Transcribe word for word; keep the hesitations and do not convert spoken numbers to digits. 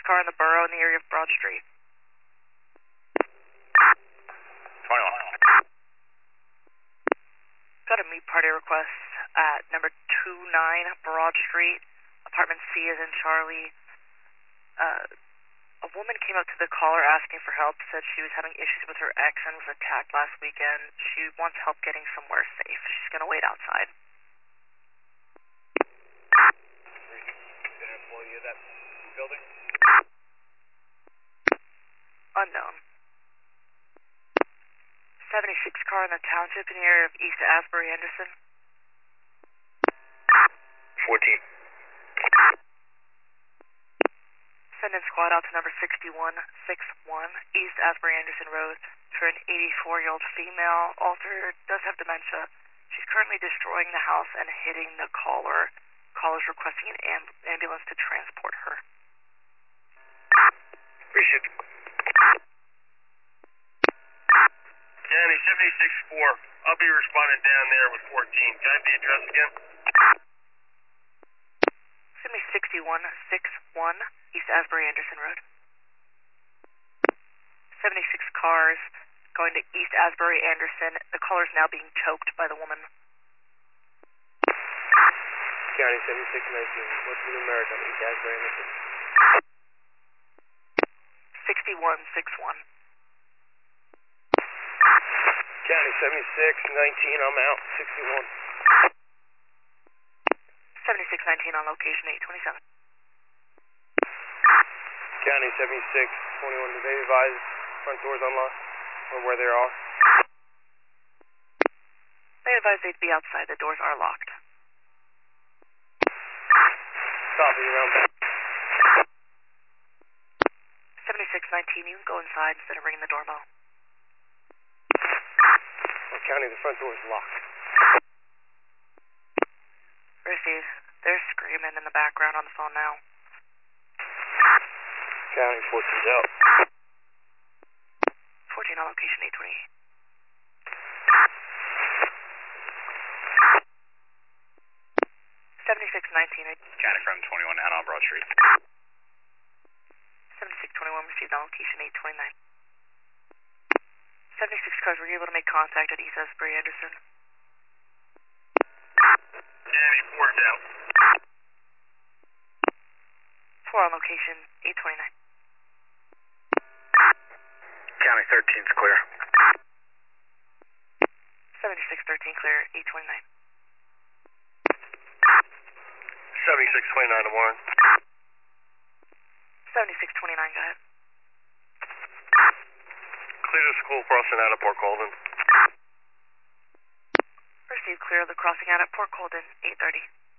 car in the borough in the area of Broad Street. twenty-one. Got a meet party request at number two nine Broad Street, apartment C as in Charlie. Uh, a woman came up to the caller asking for help, said she was having issues with her ex and was attacked last weekend. She wants help getting somewhere safe. She's going to wait outside. Is an employee of that building? Unknown. seventy-six car in the township in the area of East Asbury Anderson. fourteen. Send in squad out to number sixty-one sixty-one East Asbury Anderson Road for an eighty-four-year-old female. Alter does have dementia. She's currently destroying the house and hitting the caller. Caller's requesting an amb- ambulance to transport her. Appreciate it. County seventy-six four. I'll be responding down there with fourteen. Can I have the address again? Send me sixty-one sixty-one East Asbury Anderson Road. seventy-six cars going to East Asbury Anderson. The caller is now being choked by the woman. County seventy-six nineteen. What's the numeric on East Asbury Anderson? sixty-one sixty-one. County seventy-six nineteen. I'm out. sixty-one. seventy-six nineteen on location eight twenty-seven. County seventy-six twenty-one. Did they advise front doors unlocked or where they are? They advised they'd be outside. The doors are locked. Copy, around back. seventy-six nineteen, you can go inside instead of ringing the doorbell. Well, County, the front door is locked. Received. They're screaming in the background on the phone now. County fourteen's out. fourteen on location eight twenty-eight. seventy-six nineteen. County from twenty-one out on Broad Street. seventy-six twenty-one received on location eight twenty-nine. seventy-six cars, were you able to make contact at East Asbury Anderson? County four's out. four on location eight twenty-nine. County thirteen's clear. seventy-six thirteen clear eight twenty-nine. seventy-six twenty-nine to Warren. seventy-six twenty-nine, go ahead. Clear the school crossing out at Port Colden. Received clear of the crossing out at Port Colden eight thirty.